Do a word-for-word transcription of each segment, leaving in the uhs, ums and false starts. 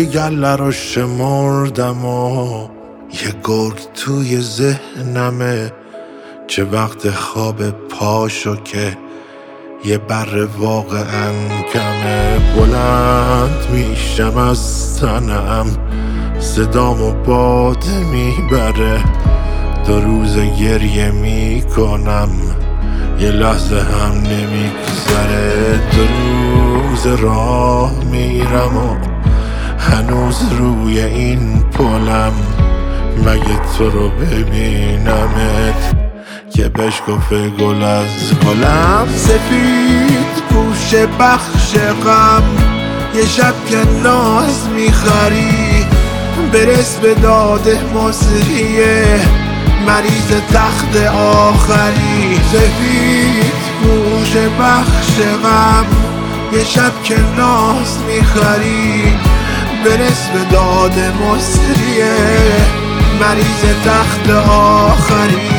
گله رو شمردم و یه گرگ توی ذهنمه. چه وقت خواب پاشو که یه بر واقعا کمه. بلند میشم از تنم، صدامو باد میبره. دو روز گریه میکنم، یه لحظه هم نمیگذره. دو روز راه میرم و هنوز روی این پلم. مگه تو رو ببینمت که بشکفه گل از گلم. سفید پوش بخش غم، یه شب که ناز میخری. برس به داده مصریه، مریض تخت آخری. سفید پوش بخش غم، یه شب که ناز میخری. برس به داده مصریه، مریض تخت آخری.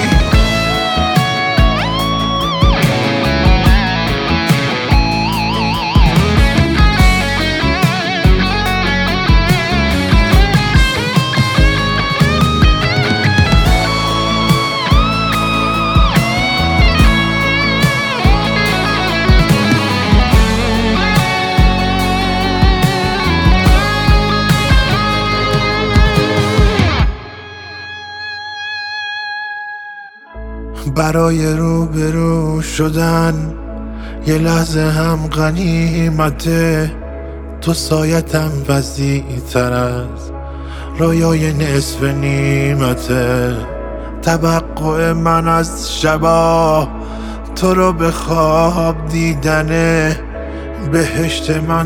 برای روبرو شدن یه لحظه هم غنیمته. تو سایتم وسیع تر از رویای نصف نیمته. توقع من از شبا تو رو به خواب دیدنه. بهشت من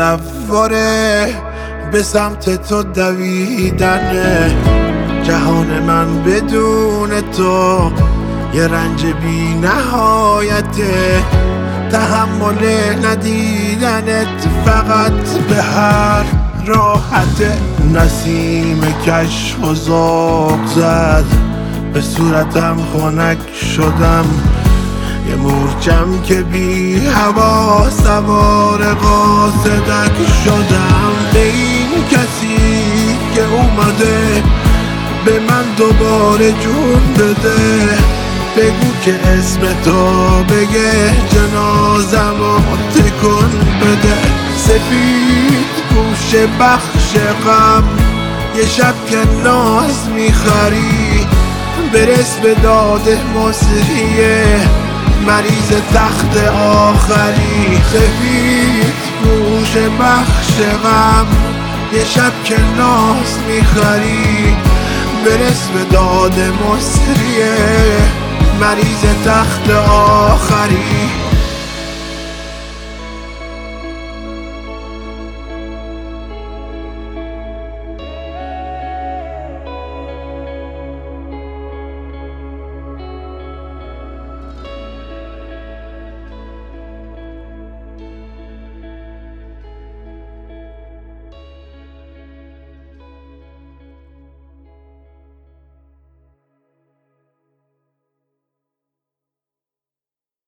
تصوره، به سمت تو دویدنه. جهان من بدون تو یه رنج بی نهایته. تحمل ندیدنت فقط به هر راحته. نسیم کشف و ذوق زد، به صورتم خنک شدم. یه مورچم که بی هوا سوار قاصدک شدم. به این کسی که اومده به من دوباره جون بده. بگو که اسم تو بگه، جنازمو تکون بده. سفید پوش بخش غم، یه شب که ناز میخری. برس به داده مصریه، مریض تخت آخری. سفید پوش بخش غم، یه شب که ناز میخری. برس به داده مصریه، مریض تخت آخری.